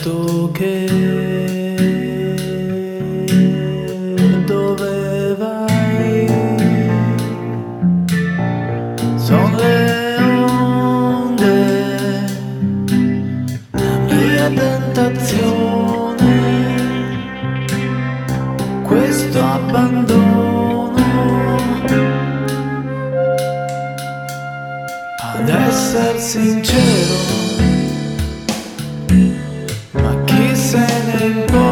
detto che dove vai? Sono le onde, la mia tentazione, questo abbandono. Ad essere sincero, ma chi se ne importa?